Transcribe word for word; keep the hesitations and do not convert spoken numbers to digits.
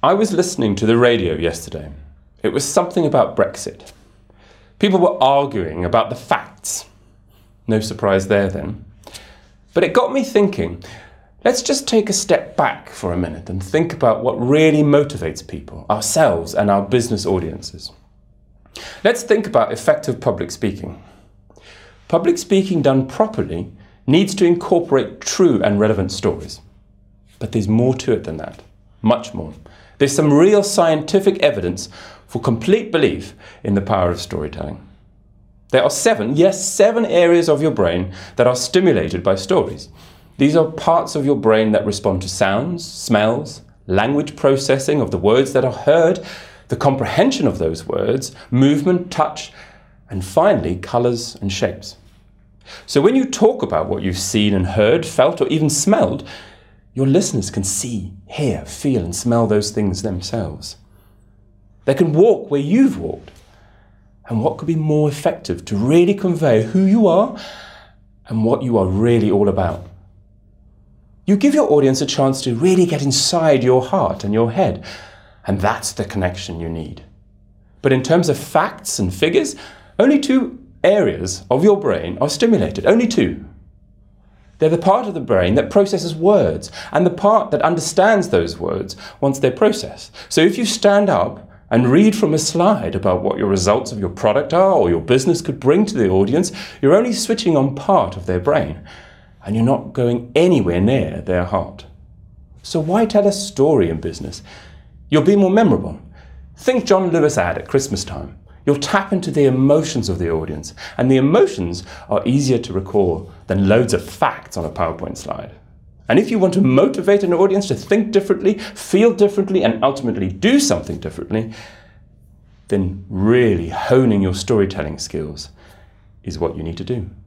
I was listening to the radio yesterday. It was something about Brexit. People were arguing about the facts. No surprise there then. But it got me thinking, let's just take a step back for a minute and think about what really motivates people, ourselves and our business audiences. Let's think about effective public speaking. Public speaking done properly needs to incorporate true and relevant stories. But there's more to it than that, much more. There's some real scientific evidence for complete belief in the power of storytelling. There are seven, yes, seven areas of your brain that are stimulated by stories. These are parts of your brain that respond to sounds, smells, language processing of the words that are heard, the comprehension of those words, movement, touch, and finally, colours and shapes. So when you talk about what you've seen and heard, felt, or even smelled, your listeners can see, hear, feel, and smell those things themselves. They can walk where you've walked. And what could be more effective to really convey who you are and what you are really all about? You give your audience a chance to really get inside your heart and your head, and that's the connection you need. But in terms of facts and figures, only two areas of your brain are stimulated, only two. They're the part of the brain that processes words and the part that understands those words once they're processed. So if you stand up and read from a slide about what your results of your product are or your business could bring to the audience, you're only switching on part of their brain and you're not going anywhere near their heart. So why tell a story in business? You'll be more memorable. Think John Lewis ad at Christmas time. You'll tap into the emotions of the audience, and the emotions are easier to recall than loads of facts on a PowerPoint slide. And if you want to motivate an audience to think differently, feel differently, and ultimately do something differently, then really honing your storytelling skills is what you need to do.